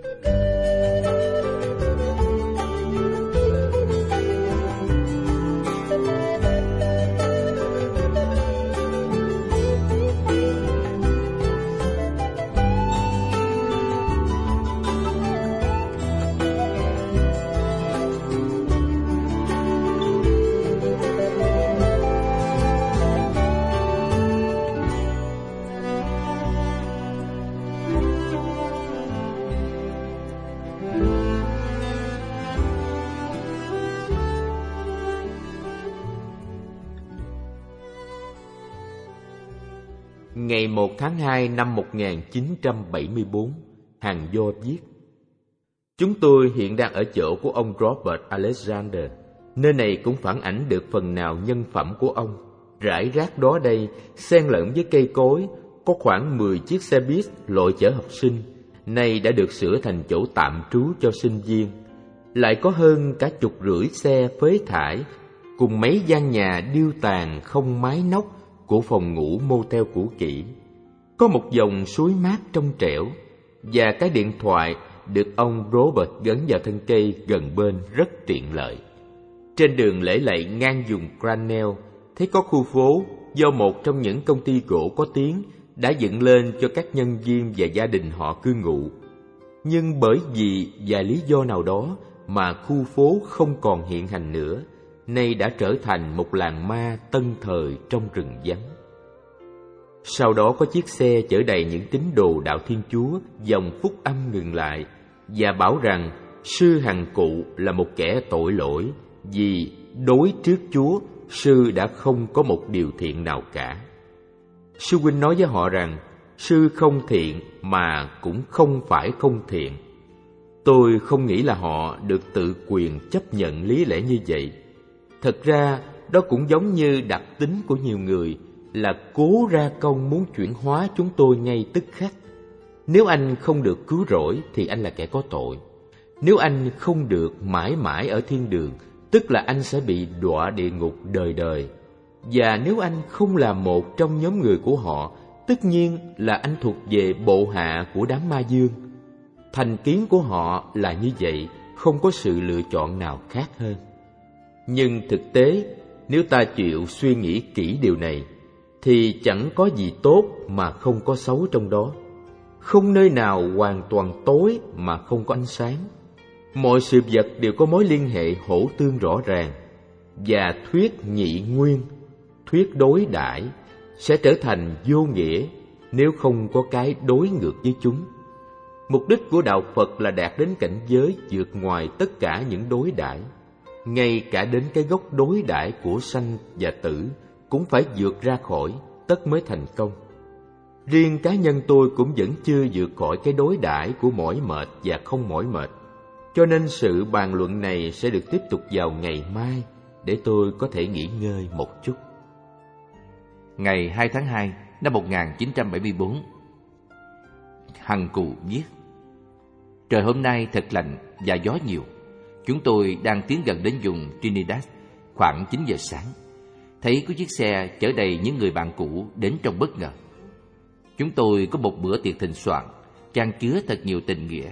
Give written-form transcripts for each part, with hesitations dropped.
Ngày 1 tháng 2 năm 1974, Hàn Do viết: Chúng tôi hiện đang ở chỗ của ông Robert Alexander. Nơi này cũng phản ảnh được phần nào nhân phẩm của ông. Rải rác đó đây, xen lẫn với cây cối, có khoảng 10 chiếc xe buýt loại chở học sinh, nay đã được sửa thành chỗ tạm trú cho sinh viên. Lại có hơn cả 50 xe phế thải, cùng mấy gian nhà điêu tàn không mái nóc của phòng ngủ motel cũ kỹ. Có một dòng suối mát trong trẻo, và cái điện thoại được ông Robert gắn vào thân cây gần bên rất tiện lợi. Trên đường lễ lạy ngang vùng Granell, thấy có khu phố do một trong những công ty gỗ có tiếng đã dựng lên cho các nhân viên và gia đình họ cư ngụ. Nhưng bởi vì vài lý do nào đó mà khu phố không còn hiện hành nữa, nay đã trở thành một làng ma tân thời trong rừng vắng. Sau đó có chiếc xe chở đầy những tín đồ đạo Thiên Chúa dòng Phúc Âm ngừng lại và bảo rằng sư Hằng Cụ là một kẻ tội lỗi, vì đối trước Chúa sư đã không có một điều thiện nào cả. Sư huynh nói với họ rằng sư không thiện mà cũng không phải không thiện. Tôi không nghĩ là họ được tự quyền chấp nhận lý lẽ như vậy. Thật ra đó cũng giống như đặc tính của nhiều người là cố ra công muốn chuyển hóa chúng tôi ngay tức khắc. Nếu anh không được cứu rỗi thì anh là kẻ có tội. Nếu anh không được mãi mãi ở thiên đường, tức là anh sẽ bị đọa địa ngục đời đời. Và nếu anh không là một trong nhóm người của họ, tất nhiên là anh thuộc về bộ hạ của đám ma dương. Thành kiến của họ là như vậy, không có sự lựa chọn nào khác hơn. Nhưng thực tế, nếu ta chịu suy nghĩ kỹ điều này, thì chẳng có gì tốt mà không có xấu trong đó. Không nơi nào hoàn toàn tối mà không có ánh sáng. Mọi sự vật đều có mối liên hệ hỗ tương rõ ràng. Và thuyết nhị nguyên, thuyết đối đãi sẽ trở thành vô nghĩa nếu không có cái đối ngược với chúng. Mục đích của đạo Phật là đạt đến cảnh giới vượt ngoài tất cả những đối đãi. Ngay cả đến cái gốc đối đãi của sanh và tử cũng phải vượt ra khỏi, tất mới thành công. Riêng cá nhân tôi cũng vẫn chưa vượt khỏi cái đối đãi của mỏi mệt và không mỏi mệt. Cho nên sự bàn luận này sẽ được tiếp tục vào ngày mai, để tôi có thể nghỉ ngơi một chút. Ngày 2 tháng 2 năm 1974, Hằng Cụ viết: Trời hôm nay thật lạnh và gió nhiều. Chúng tôi đang tiến gần đến vùng Trinidad khoảng 9 giờ sáng. Thấy có chiếc xe chở đầy những người bạn cũ đến trong bất ngờ. Chúng tôi có một bữa tiệc thịnh soạn, chan chứa thật nhiều tình nghĩa.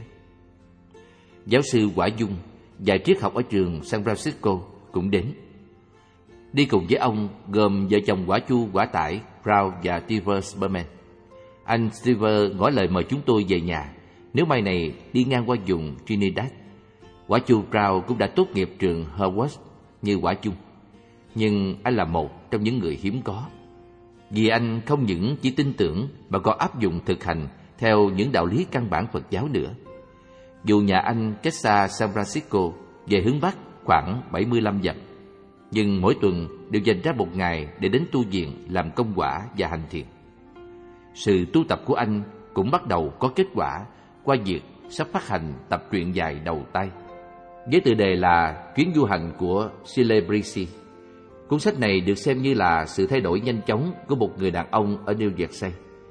Giáo sư Quả Dung, dạy triết học ở trường San Francisco cũng đến. Đi cùng với ông gồm vợ chồng Quả Chu Quả Tải, Brown và Steve Berman. Anh Steve ngỏ lời mời chúng tôi về nhà nếu mai này đi ngang qua vùng Trinidad. Quả Chu Brown cũng đã tốt nghiệp trường Harvard như Quả Chung, nhưng anh là một trong những người hiếm có, vì anh không những chỉ tin tưởng mà còn áp dụng thực hành theo những đạo lý căn bản Phật giáo nữa. Dù nhà anh cách xa San Francisco về hướng Bắc khoảng 75 dặm, nhưng mỗi tuần đều dành ra một ngày để đến tu viện làm công quả và hành thiền. Sự tu tập của anh cũng bắt đầu có kết quả qua việc sắp phát hành tập truyện dài đầu tay với tựa đề là Chuyến du hành của Celebrity. Cuốn sách này được xem như là sự thay đổi nhanh chóng của một người đàn ông ở New Jersey,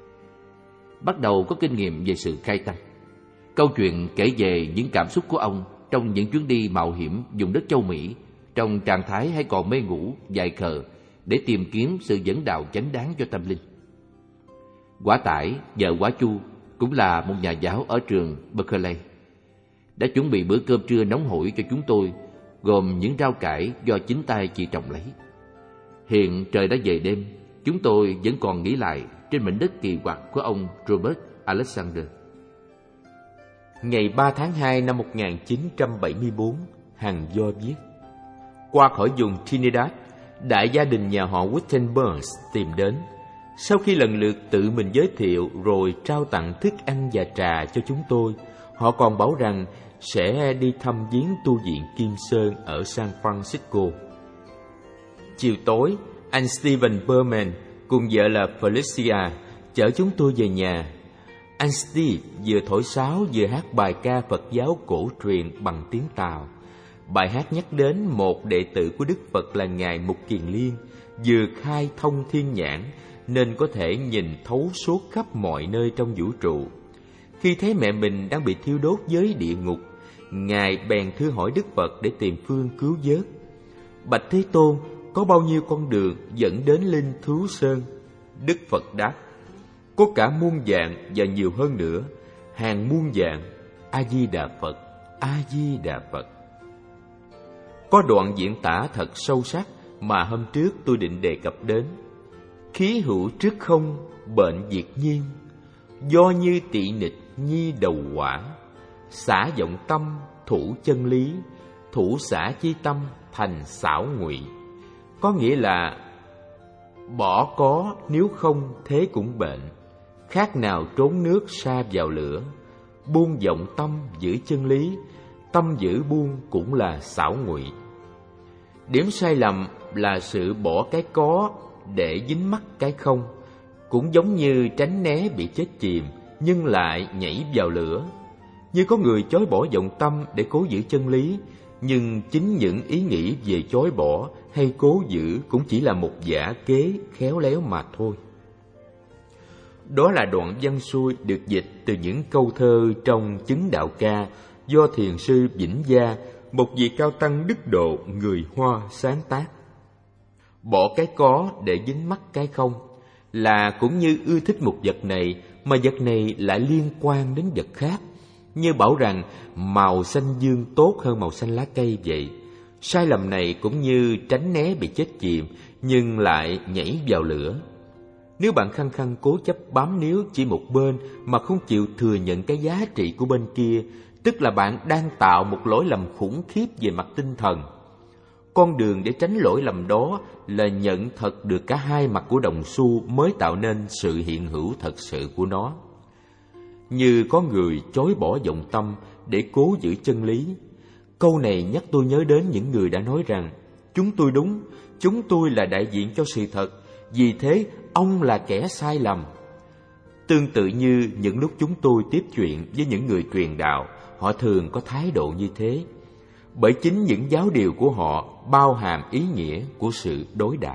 bắt đầu có kinh nghiệm về sự khai tăng. Câu chuyện kể về những cảm xúc của ông trong những chuyến đi mạo hiểm vùng đất châu Mỹ, trong trạng thái hay còn mê ngủ, dài khờ, để tìm kiếm sự dẫn đạo chánh đáng cho tâm linh. Quả Tải, vợ Quả Chu, cũng là một nhà giáo ở trường Berkeley, đã chuẩn bị bữa cơm trưa nóng hổi cho chúng tôi, gồm những rau cải do chính tay chị trồng lấy. Hiện trời đã về đêm, chúng tôi vẫn còn nghỉ lại trên mảnh đất kỳ quặc của ông Robert Alexander. Ngày 3 tháng 2 năm 1974, Hằng Do viết: qua khỏi vùng Trinidad, đại gia đình nhà họ Whittenburns tìm đến. Sau khi lần lượt tự mình giới thiệu rồi trao tặng thức ăn và trà cho chúng tôi, họ còn bảo rằng sẽ đi thăm viếng tu viện Kim Sơn ở San Francisco. Chiều tối, anh Stephen Berman cùng vợ là Felicia chở chúng tôi về nhà. Anh Steve vừa thổi sáo vừa hát bài ca Phật giáo cổ truyền bằng tiếng Tàu. Bài hát nhắc đến một đệ tử của Đức Phật là Ngài Mục Kiền Liên, vừa khai thông thiên nhãn nên có thể nhìn thấu suốt khắp mọi nơi trong vũ trụ. Khi thấy mẹ mình đang bị thiêu đốt dưới địa ngục, Ngài bèn thưa hỏi Đức Phật để tìm phương cứu vớt. Bạch Thế Tôn, có bao nhiêu con đường dẫn đến Linh Thú Sơn? Đức Phật đáp: có cả muôn vàn và nhiều hơn nữa, hàng muôn vàn. A Di Đà Phật, A Di Đà Phật. Có đoạn diễn tả thật sâu sắc mà hôm trước tôi định đề cập đến. Khí hữu trước không, bệnh diệt nhiên, do như tị nịch nhi đầu quả. Xả vọng tâm, thủ chân lý, thủ xả chi tâm thành xảo ngụy. Có nghĩa là bỏ có nếu không thế cũng bệnh, khác nào trốn nước sa vào lửa. Buông vọng tâm giữ chân lý, tâm giữ buông cũng là xảo ngụy. Điểm sai lầm là sự bỏ cái có để dính mắc cái không, cũng giống như tránh né bị chết chìm nhưng lại nhảy vào lửa. Như có người chối bỏ vọng tâm để cố giữ chân lý, nhưng chính những ý nghĩ về chối bỏ hay cố giữ cũng chỉ là một giả kế khéo léo mà thôi. Đó là đoạn văn xuôi được dịch từ những câu thơ trong Chứng Đạo Ca do Thiền sư Vĩnh Gia, một vị cao tăng đức độ người Hoa sáng tác. Bỏ cái có để dính mắc cái không là cũng như ưa thích một vật này mà vật này lại liên quan đến vật khác, như bảo rằng màu xanh dương tốt hơn màu xanh lá cây vậy. Sai lầm này cũng như tránh né bị chết chìm nhưng lại nhảy vào lửa. Nếu bạn khăng khăng cố chấp bám níu chỉ một bên mà không chịu thừa nhận cái giá trị của bên kia, tức là bạn đang tạo một lỗi lầm khủng khiếp về mặt tinh thần. Con đường để tránh lỗi lầm đó là nhận thật được cả hai mặt của đồng xu mới tạo nên sự hiện hữu thật sự của nó. Như có người chối bỏ vọng tâm để cố giữ chân lý. Câu này nhắc tôi nhớ đến những người đã nói rằng chúng tôi đúng, chúng tôi là đại diện cho sự thật, vì thế ông là kẻ sai lầm. Tương tự như những lúc chúng tôi tiếp chuyện với những người truyền đạo, họ thường có thái độ như thế, bởi chính những giáo điều của họ bao hàm ý nghĩa của sự đối đãi.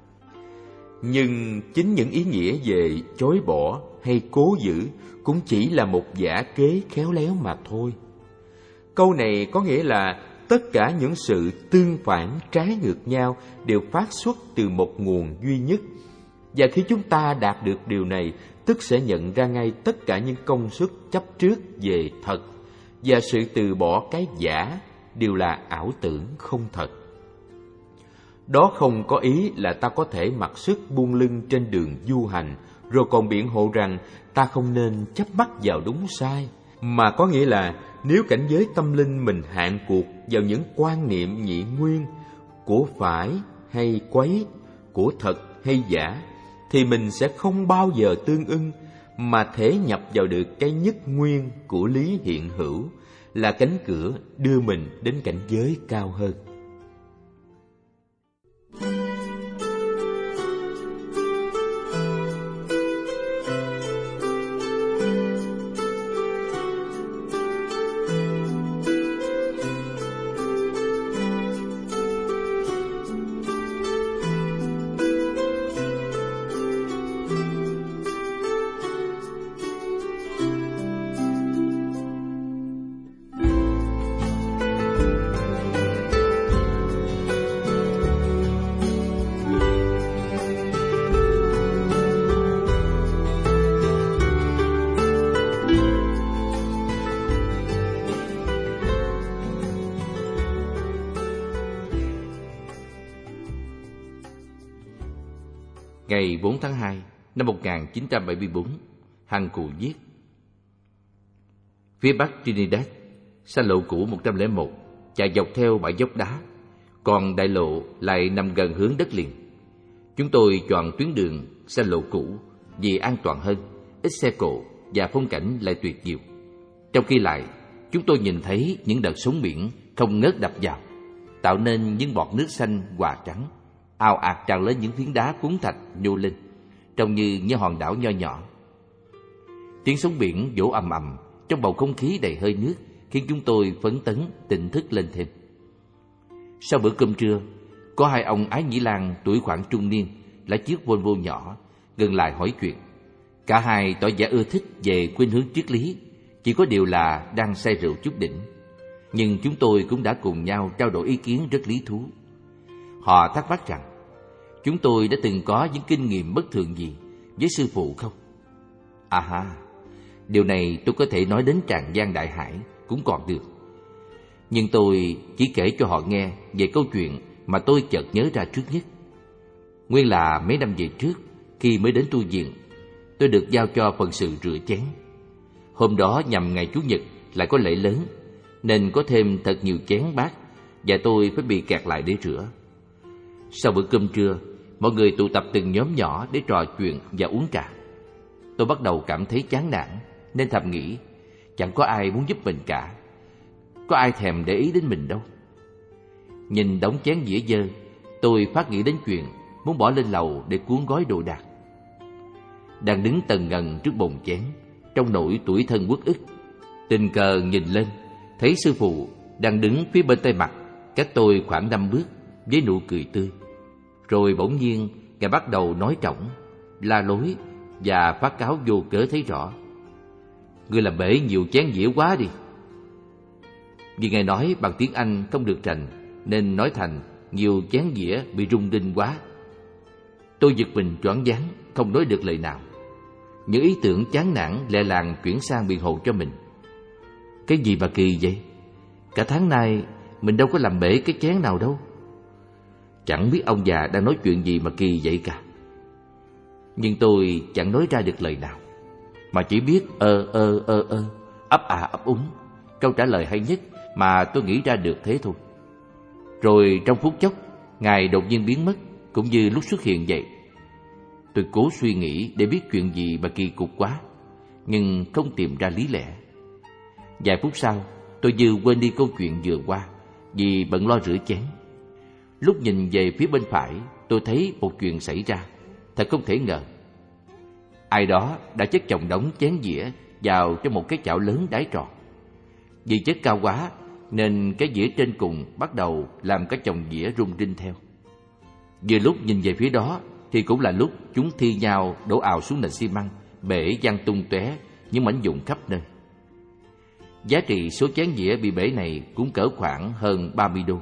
Nhưng chính những ý nghĩa về chối bỏ hay cố giữ cũng chỉ là một giả kế khéo léo mà thôi. Câu này có nghĩa là tất cả những sự tương phản trái ngược nhau đều phát xuất từ một nguồn duy nhất. Và khi chúng ta đạt được điều này, tức sẽ nhận ra ngay tất cả những công suất chấp trước về thật và sự từ bỏ cái giả đều là ảo tưởng không thật. Đó không có ý là ta có thể mặc sức buông lưng trên đường du hành rồi còn biện hộ rằng ta không nên chấp mắc vào đúng sai, mà có nghĩa là nếu cảnh giới tâm linh mình hạn cuộc vào những quan niệm nhị nguyên, của phải hay quấy, của thật hay giả, thì mình sẽ không bao giờ tương ưng mà thể nhập vào được cái nhất nguyên của lý hiện hữu, là cánh cửa đưa mình đến cảnh giới cao hơn. Ngày 4 tháng 2 năm 1974, Hằng Cụ viết: Phía bắc Trinidad, xa lộ cũ 101 chạy dọc theo bãi dốc đá, còn đại lộ lại nằm gần hướng đất liền. Chúng tôi chọn tuyến đường xa lộ cũ vì an toàn hơn, ít xe cộ và phong cảnh lại tuyệt diệu. Trong khi lại, chúng tôi nhìn thấy những đợt sóng biển không ngớt đập vào, tạo nên những bọt nước xanh hòa trắng, ào ạt trào lên những phiến đá cuốn thạch nhô lên, trông như những hòn đảo nho nhỏ. Tiếng sóng biển vỗ ầm ầm trong bầu không khí đầy hơi nước khiến chúng tôi phấn tấn tỉnh thức lên thêm. Sau bữa cơm trưa, có hai ông Ái Nhĩ Lan tuổi khoảng trung niên lái chiếc Volvo nhỏ gần lại hỏi chuyện. Cả hai tỏ vẻ ưa thích về khuynh hướng triết lý, chỉ có điều là đang say rượu chút đỉnh. Nhưng chúng tôi cũng đã cùng nhau trao đổi ý kiến rất lý thú. Họ thắc mắc rằng chúng tôi đã từng có những kinh nghiệm bất thường gì với sư phụ không? À ha, điều này tôi có thể nói đến tràn gian đại hải cũng còn được. Nhưng tôi chỉ kể cho họ nghe về câu chuyện mà tôi chợt nhớ ra trước nhất. Nguyên là mấy năm về trước, khi mới đến tu viện, tôi được giao cho phần sự rửa chén. Hôm đó nhằm ngày Chủ nhật lại có lễ lớn, nên có thêm thật nhiều chén bát và tôi phải bị kẹt lại để rửa. Sau bữa cơm trưa, mọi người tụ tập từng nhóm nhỏ để trò chuyện và uống trà. Tôi bắt đầu cảm thấy chán nản, nên thầm nghĩ chẳng có ai muốn giúp mình cả. Có ai thèm để ý đến mình đâu. Nhìn đống chén dĩa dơ, tôi phát nghĩ đến chuyện muốn bỏ lên lầu để cuốn gói đồ đạc. Đang đứng tần ngần trước bồn chén, trong nỗi tủi thân uất ức, tình cờ nhìn lên, thấy sư phụ đang đứng phía bên tay mặt, cách tôi khoảng 5 bước, với nụ cười tươi. Rồi bỗng nhiên Ngài bắt đầu nói trỏng, la lối và phát cáo vô cớ thấy rõ: "Ngươi làm bể nhiều chén dĩa quá đi." Vì Ngài nói bằng tiếng Anh không được rành, nên nói thành nhiều chén dĩa bị rung rinh quá. Tôi giật mình choáng váng, không nói được lời nào. Những ý tưởng chán nản lẹ làng chuyển sang biện hộ cho mình. Cái gì mà kỳ vậy? Cả tháng nay mình đâu có làm bể cái chén nào đâu. Chẳng biết ông già đang nói chuyện gì mà kỳ vậy cả. Nhưng tôi chẳng nói ra được lời nào, mà chỉ biết ấp ấp úng. Câu trả lời hay nhất mà tôi nghĩ ra được thế thôi. Rồi trong phút chốc, Ngài đột nhiên biến mất, cũng như lúc xuất hiện vậy. Tôi cố suy nghĩ để biết chuyện gì mà kỳ cục quá, nhưng không tìm ra lý lẽ. Vài phút sau, tôi như quên đi câu chuyện vừa qua vì bận lo rửa chén. Lúc nhìn về phía bên phải, tôi thấy một chuyện xảy ra thật không thể ngờ. Ai đó đã chất chồng đống chén dĩa vào trong một cái chảo lớn đáy tròn. Vì chất cao quá nên cái dĩa trên cùng bắt đầu làm cái chồng dĩa rung rinh theo. Vừa lúc nhìn về phía đó thì cũng là lúc chúng thi nhau đổ ào xuống nền xi măng, bể văng tung tóe những mảnh vụn khắp nơi. Giá trị số chén dĩa bị bể này cũng cỡ khoảng hơn 30 đô.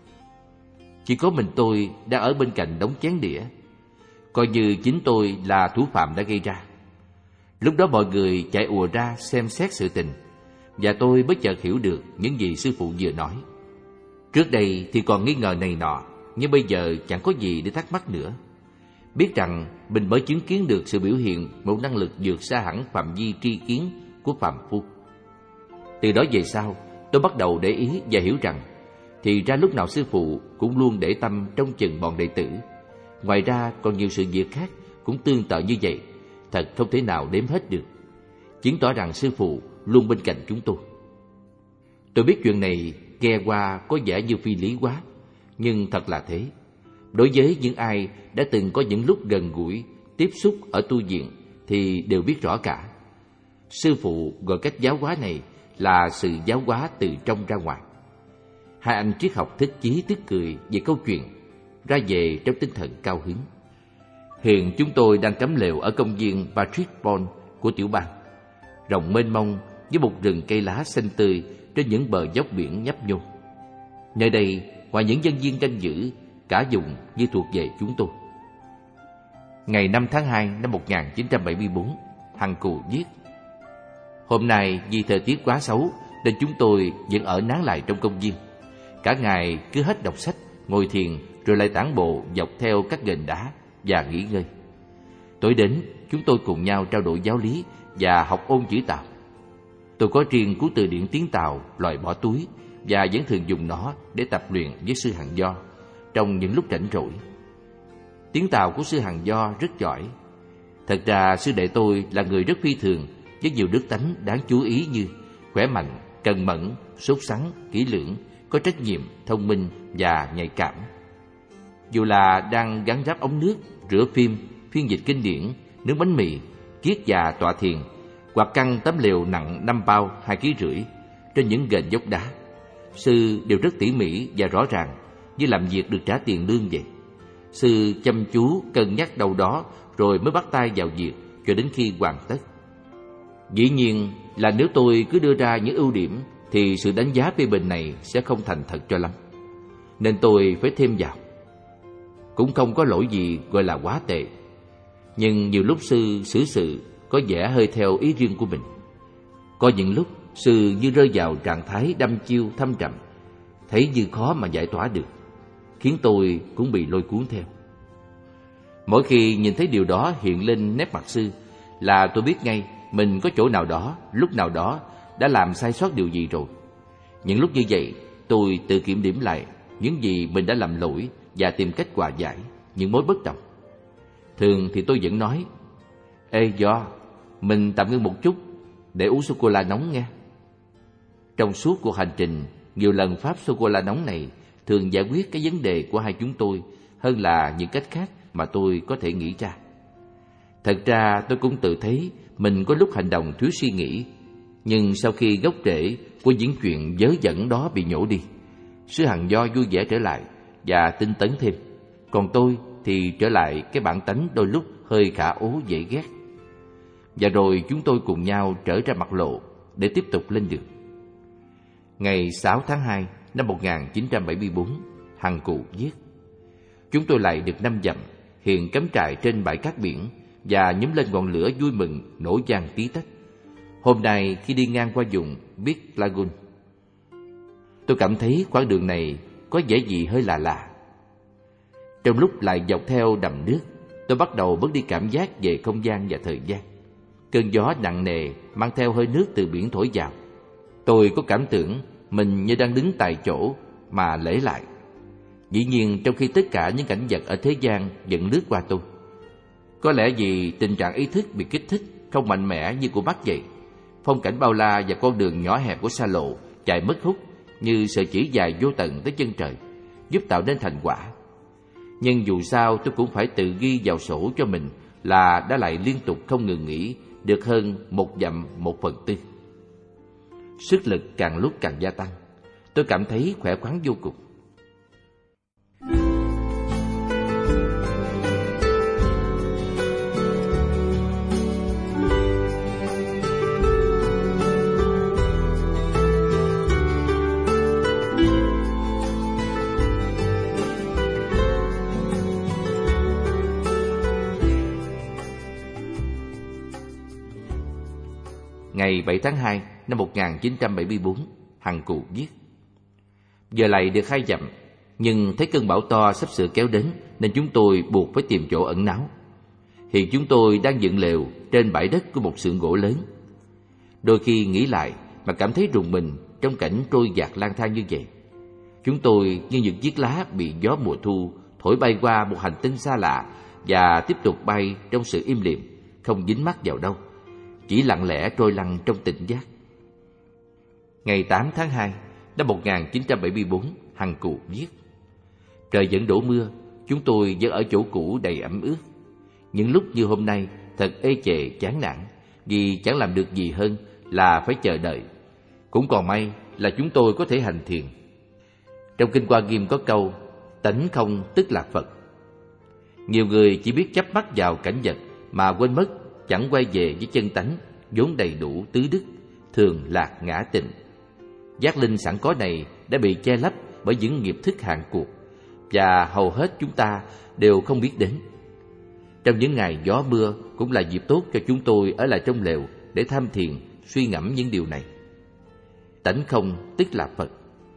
Chỉ có mình tôi đang ở bên cạnh đống chén đĩa, coi như chính tôi là thủ phạm đã gây ra. Lúc đó mọi người chạy ùa ra xem xét sự tình, và tôi mới chợt hiểu được những gì sư phụ vừa nói. Trước đây thì còn nghi ngờ này nọ, nhưng bây giờ chẳng có gì để thắc mắc nữa. Biết rằng mình mới chứng kiến được sự biểu hiện một năng lực vượt xa hẳn phạm vi tri kiến của phàm phu. Từ đó về sau, tôi bắt đầu để ý và hiểu rằng thì ra lúc nào sư phụ cũng luôn để tâm trông chừng bọn đệ tử. Ngoài ra còn nhiều sự việc khác cũng tương tự như vậy, thật không thể nào đếm hết được, chứng tỏ rằng sư phụ luôn bên cạnh chúng tôi. Tôi biết chuyện này nghe qua có vẻ như phi lý quá, nhưng thật là thế. Đối với những ai đã từng có những lúc gần gũi tiếp xúc ở tu viện thì đều biết rõ cả. Sư phụ gọi cách giáo hóa này là sự giáo hóa từ trong ra ngoài. Hai anh triết học thích chí tức cười về câu chuyện, ra về trong tinh thần cao hứng. Hiện chúng tôi đang cắm lều ở công viên Patrick Pond của tiểu bang, rộng mênh mông với một rừng cây lá xanh tươi trên những bờ dốc biển nhấp nhô. Nơi đây, ngoài những dân viên canh giữ, cả vùng như thuộc về chúng tôi. Ngày 5 tháng 2 năm 1974, Hằng Cù viết: Hôm nay vì thời tiết quá xấu nên chúng tôi vẫn ở nán lại trong công viên. Cả ngày cứ hết đọc sách, ngồi thiền rồi lại tản bộ dọc theo các ghềnh đá và nghỉ ngơi. Tối đến, chúng tôi cùng nhau trao đổi giáo lý và học ôn chữ Tàu. Tôi có riêng cuốn từ điển tiếng Tàu loại bỏ túi và vẫn thường dùng nó để tập luyện với sư Hằng Do trong những lúc rảnh rỗi. Tiếng Tàu của sư Hằng Do rất giỏi. Thật ra sư đệ tôi là người rất phi thường, với nhiều đức tánh đáng chú ý như khỏe mạnh, cần mẫn, sốt sắng, kỹ lưỡng, có trách nhiệm, thông minh và nhạy cảm. Dù là đang gắn ráp ống nước, rửa phim, phiên dịch kinh điển, nướng bánh mì, kiết già tọa thiền, hoặc căng tấm lều nặng 5 bao 2,5 kg trên những gành dốc đá, sư đều rất tỉ mỉ và rõ ràng, như làm việc được trả tiền lương vậy. Sư chăm chú cân nhắc đâu đó rồi mới bắt tay vào việc cho đến khi hoàn tất. Dĩ nhiên là nếu tôi cứ đưa ra những ưu điểm thì sự đánh giá phê bình này sẽ không thành thật cho lắm, nên tôi phải thêm vào. Cũng không có lỗi gì gọi là quá tệ, nhưng nhiều lúc sư xử sự có vẻ hơi theo ý riêng của mình. Có những lúc sư như rơi vào trạng thái đăm chiêu thâm trầm, thấy như khó mà giải tỏa được, khiến tôi cũng bị lôi cuốn theo. Mỗi khi nhìn thấy điều đó hiện lên nét mặt sư là tôi biết ngay mình có chỗ nào đó, lúc nào đó đã làm sai sót điều gì rồi. Những lúc như vậy, tôi tự kiểm điểm lại những gì mình đã làm lỗi và tìm cách hòa giải những mối bất đồng. Thường thì tôi vẫn nói: "Ê Do, mình tạm ngưng một chút để uống sô-cô-la nóng nghe." Trong suốt cuộc hành trình, nhiều lần pháp sô-cô-la nóng này thường giải quyết cái vấn đề của hai chúng tôi hơn là những cách khác mà tôi có thể nghĩ ra. Thật ra tôi cũng tự thấy mình có lúc hành động thiếu suy nghĩ, nhưng sau khi gốc rễ của những chuyện vớ vẩn đó bị nhổ đi, sư Hằng Do vui vẻ trở lại và tinh tấn thêm, còn tôi thì trở lại cái bản tánh đôi lúc hơi khả ố dễ ghét. Và rồi chúng tôi cùng nhau trở ra mặt lộ để tiếp tục lên đường. Ngày 6 tháng 2 năm 1974, Hằng Cụ viết: chúng tôi lại được 5 dặm, hiện cắm trại trên bãi cát biển và nhóm lên ngọn lửa vui mừng nổ vang tí tách. Hôm nay khi đi ngang qua vùng Big Lagoon, tôi cảm thấy quãng đường này có vẻ gì hơi lạ lạ. Trong lúc lại dọc theo đầm nước, tôi bắt đầu mất đi cảm giác về không gian và thời gian. Cơn gió nặng nề mang theo hơi nước từ biển thổi vào. Tôi có cảm tưởng mình như đang đứng tại chỗ mà lễ lại. Dĩ nhiên trong khi tất cả những cảnh vật ở thế gian vẫn lướt qua tôi. Có lẽ vì tình trạng ý thức bị kích thích không mạnh mẽ như của mắt vậy. Phong cảnh bao la và con đường nhỏ hẹp của xa lộ chạy mất hút như sợi chỉ dài vô tận tới chân trời, giúp tạo nên thành quả. Nhưng dù sao tôi cũng phải tự ghi vào sổ cho mình là đã lại liên tục không ngừng nghỉ được hơn 1 dặm 1/4. Sức lực càng lúc càng gia tăng. Tôi cảm thấy khỏe khoắn vô cùng. Ngày 7 tháng 2 năm 1974, Hằng Cụ viết: giờ lại được 2 dặm, nhưng thấy cơn bão to sắp sửa kéo đến nên chúng tôi buộc phải tìm chỗ ẩn náu. Hiện chúng tôi đang dựng lều trên bãi đất của một xưởng gỗ lớn. Đôi khi nghĩ lại mà cảm thấy rùng mình trong cảnh trôi dạt lang thang như vậy. Chúng tôi như những chiếc lá bị gió mùa thu thổi bay qua một hành tinh xa lạ và tiếp tục bay trong sự im lìm, không dính mắc vào đâu, chỉ lặng lẽ trôi lăn trong tỉnh giác. Ngày 8 tháng 2 năm 1974, Hằng Cụ viết: trời vẫn đổ mưa, chúng tôi vẫn ở chỗ cũ đầy ẩm ướt. Những lúc như hôm nay thật ê chề chán nản, vì chẳng làm được gì hơn là phải chờ đợi. Cũng còn may là chúng tôi có thể hành thiền. Trong Kinh Hoa Nghiêm có câu: tánh không tức là Phật. Nhiều người chỉ biết chắp mắt vào cảnh vật mà quên mất chẳng quay về với chân tánh vốn đầy đủ tứ đức, thường lạc ngã tịnh. Giác linh sẵn có này đã bị che lấp bởi những nghiệp thức hạn cuộc, và hầu hết chúng ta đều không biết đến. Trong những ngày gió mưa cũng là dịp tốt cho chúng tôi ở lại trong lều để tham thiền, suy ngẫm những điều này. Tánh không tức là Phật.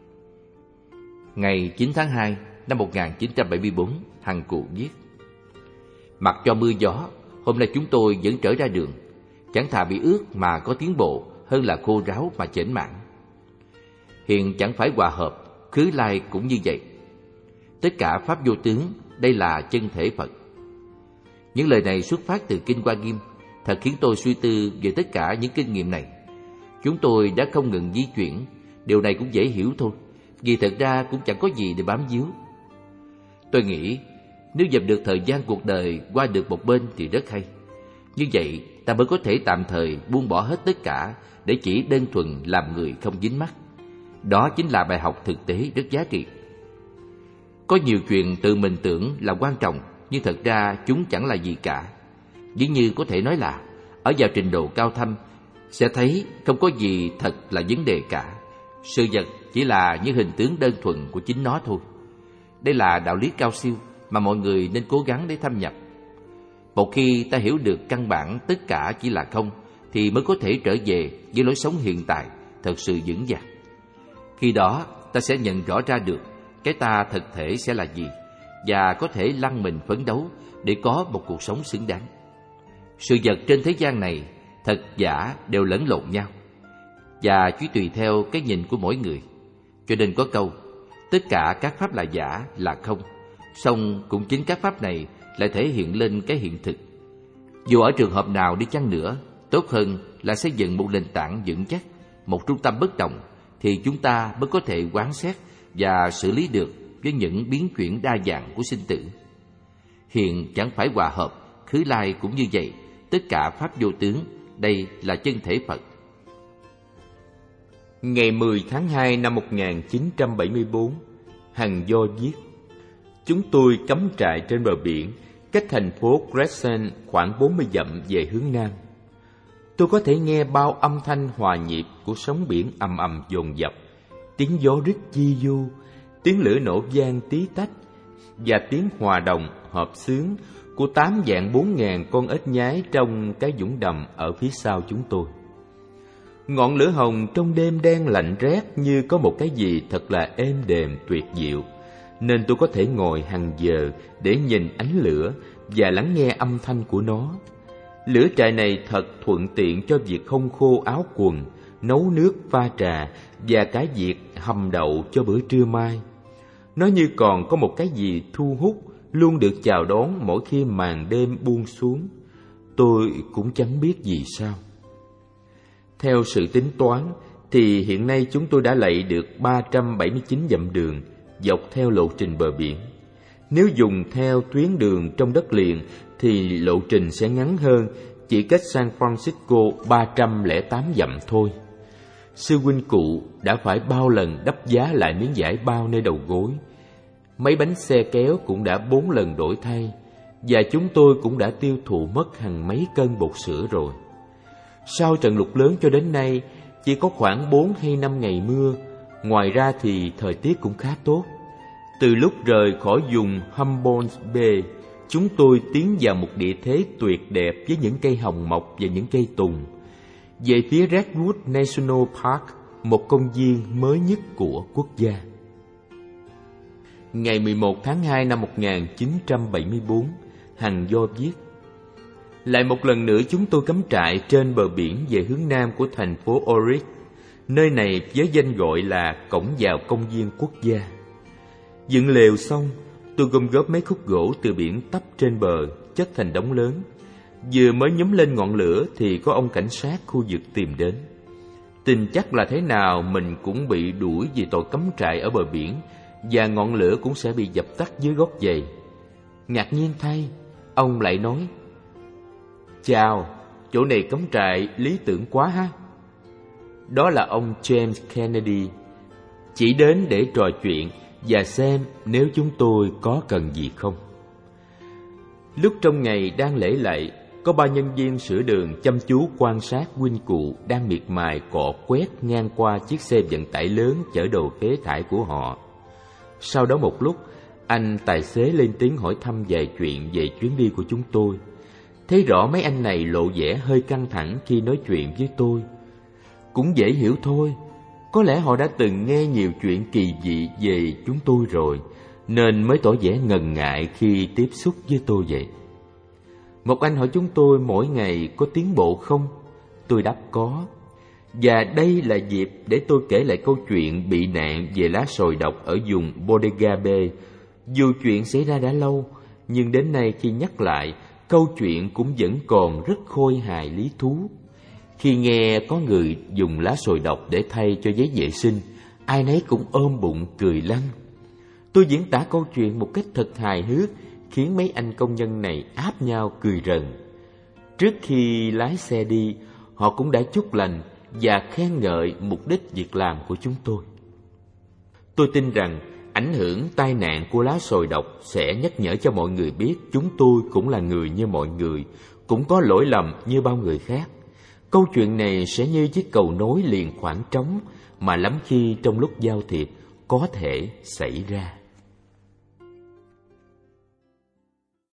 Ngày 9 tháng 2 năm 1974, Hằng Cụ viết: mặc cho mưa gió, hôm nay chúng tôi vẫn trở ra đường. Chẳng thà bị ướt mà có tiến bộ hơn là khô ráo mà chểnh mảng. Hiện chẳng phải hòa hợp, khứ lai cũng như vậy. Tất cả pháp vô tướng, đây là chân thể Phật. Những lời này xuất phát từ Kinh Hoa Nghiêm, thật khiến tôi suy tư về tất cả những kinh nghiệm này. Chúng tôi đã không ngừng di chuyển, điều này cũng dễ hiểu thôi, vì thật ra cũng chẳng có gì để bám víu. Tôi nghĩ, nếu dập được thời gian cuộc đời qua được một bên thì rất hay. Như vậy, ta mới có thể tạm thời buông bỏ hết tất cả để chỉ đơn thuần làm người không dính mắc. Đó chính là bài học thực tế rất giá trị. Có nhiều chuyện tự mình tưởng là quan trọng, nhưng thật ra chúng chẳng là gì cả. Dĩ như có thể nói là, ở vào trình độ cao thâm, sẽ thấy không có gì thật là vấn đề cả. Sự vật chỉ là những hình tướng đơn thuần của chính nó thôi. Đây là đạo lý cao siêu mà mọi người nên cố gắng để thâm nhập. Một khi ta hiểu được căn bản tất cả chỉ là không, thì mới có thể trở về với lối sống hiện tại thật sự vững vàng. Khi đó ta sẽ nhận rõ ra được cái ta thực thể sẽ là gì, và có thể lăn mình phấn đấu để có một cuộc sống xứng đáng. Sự vật trên thế gian này, thật giả đều lẫn lộn nhau, và chỉ tùy theo cái nhìn của mỗi người. Cho nên có câu, tất cả các pháp là giả, là không. Song cũng chính các pháp này lại thể hiện lên cái hiện thực. Dù ở trường hợp nào đi chăng nữa, tốt hơn là xây dựng một nền tảng vững chắc, một trung tâm bất động, thì chúng ta mới có thể quán xét và xử lý được với những biến chuyển đa dạng của sinh tử. Hiện chẳng phải hòa hợp, khứ lai cũng như vậy, tất cả pháp vô tướng, đây là chân thể Phật. Ngày 10 tháng 2 năm 1974, Hằng Do viết: Chúng tôi cắm trại trên bờ biển, cách thành phố Crescent khoảng 40 dặm về hướng nam. Tôi có thể nghe bao âm thanh hòa nhịp của sóng biển ầm ầm dồn dập, tiếng gió rít chi du, tiếng lửa nổ vang tí tách, và tiếng hòa đồng hợp xướng của 8 vạn 4.000 con ếch nhái trong cái vũng đầm ở phía sau chúng tôi. Ngọn lửa hồng trong đêm đen lạnh rét như có một cái gì thật là êm đềm tuyệt diệu, nên tôi có thể ngồi hàng giờ để nhìn ánh lửa và lắng nghe âm thanh của nó. Lửa trại này thật thuận tiện cho việc không khô áo quần, nấu nước pha trà và cả việc hầm đậu cho bữa trưa mai. Nó như còn có một cái gì thu hút, luôn được chào đón mỗi khi màn đêm buông xuống. Tôi cũng chẳng biết vì sao. Theo sự tính toán, thì hiện nay chúng tôi đã lạy được 379 dặm đường dọc theo lộ trình bờ biển. Nếu dùng theo tuyến đường trong đất liền thì lộ trình sẽ ngắn hơn, chỉ cách San Francisco 308 dặm thôi. Sư huynh cụ đã phải bao lần đắp giá lại miếng vải bao nơi đầu gối. Mấy bánh xe kéo cũng đã 4 lần đổi thay, và chúng tôi cũng đã tiêu thụ mất hàng mấy cân bột sữa rồi. Sau trận lụt lớn cho đến nay, chỉ có khoảng 4 hay 5 ngày mưa, ngoài ra thì thời tiết cũng khá tốt. Từ lúc rời khỏi vùng Humboldt Bay, chúng tôi tiến vào một địa thế tuyệt đẹp với những cây hồng mọc và những cây tùng. Về phía Redwood National Park, một công viên mới nhất của quốc gia. Ngày 11 tháng 2 năm 1974, Hằng Do viết: Lại một lần nữa chúng tôi cắm trại trên bờ biển về hướng nam của thành phố Oryx. Nơi này với danh gọi là cổng vào công viên quốc gia. Dựng lều xong, tôi gom góp mấy khúc gỗ từ biển tấp trên bờ, chất thành đống lớn. Vừa mới nhúm lên ngọn lửa thì có ông cảnh sát khu vực tìm đến. Tin chắc là thế nào mình cũng bị đuổi vì tội cắm trại ở bờ biển, và ngọn lửa cũng sẽ bị dập tắt dưới gót giày. Ngạc nhiên thay, ông lại nói: Chào, chỗ này cắm trại lý tưởng quá ha. Đó là ông James Kennedy, chỉ đến để trò chuyện và xem nếu chúng tôi có cần gì không. Lúc trong ngày đang lễ lạy, có 3 nhân viên sửa đường chăm chú quan sát huynh cụ đang miệt mài cọ quét ngang qua chiếc xe vận tải lớn chở đồ phế thải của họ. Sau đó một lúc, anh tài xế lên tiếng hỏi thăm vài chuyện về chuyến đi của chúng tôi. Thấy rõ mấy anh này lộ vẻ hơi căng thẳng khi nói chuyện với tôi. Cũng dễ hiểu thôi, có lẽ họ đã từng nghe nhiều chuyện kỳ dị về chúng tôi rồi, nên mới tỏ vẻ ngần ngại khi tiếp xúc với tôi vậy. Một anh hỏi chúng tôi mỗi ngày có tiến bộ không? Tôi đáp có. Và đây là dịp để tôi kể lại câu chuyện bị nạn về lá sồi độc ở vùng Bodega Bay. Dù chuyện xảy ra đã lâu, nhưng đến nay khi nhắc lại, câu chuyện cũng vẫn còn rất khôi hài lý thú. Khi nghe có người dùng lá sồi độc để thay cho giấy vệ sinh, ai nấy cũng ôm bụng cười lăn. Tôi diễn tả câu chuyện một cách thật hài hước, khiến mấy anh công nhân này áp nhau cười rần. Trước khi lái xe đi, họ cũng đã chúc lành và khen ngợi mục đích việc làm của chúng tôi. Tôi tin rằng ảnh hưởng tai nạn của lá sồi độc sẽ nhắc nhở cho mọi người biết chúng tôi cũng là người như mọi người, cũng có lỗi lầm như bao người khác. Câu chuyện này sẽ như chiếc cầu nối liền khoảng trống mà lắm khi trong lúc giao thiệp có thể xảy ra.